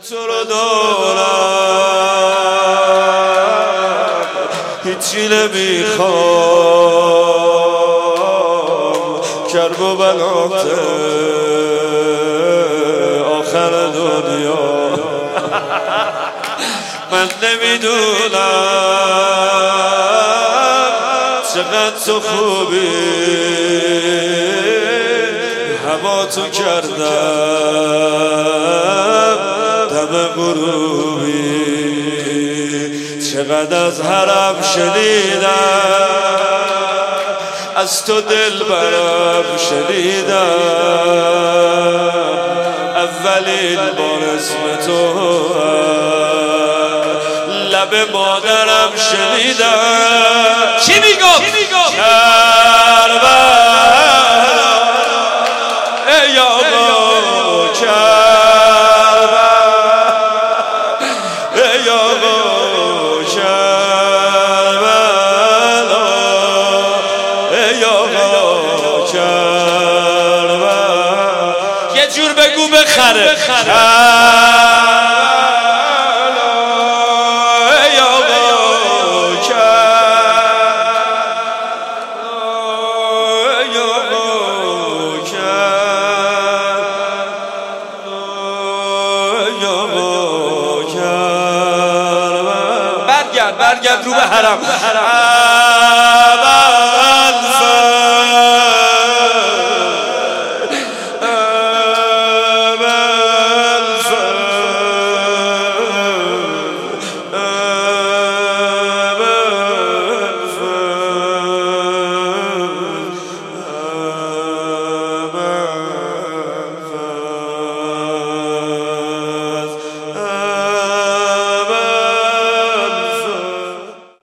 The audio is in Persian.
تو رو دارم، هیچی نمیخوام، کرب و بلات آخر دنیا. من نمیدونم چقدر تو خوبی، هوا تو کردم دم غروبی، چقدر از حرم شنیدم، از تو دل برم شنیدم، اولین بار اسم تو لب مادرم شنیدم. چی میگم؟ کربلا ای آقا کربلا، ای آقا کربلا، ای آقا کربلا. یه جور بگو بخره. برگرد رو به حرم.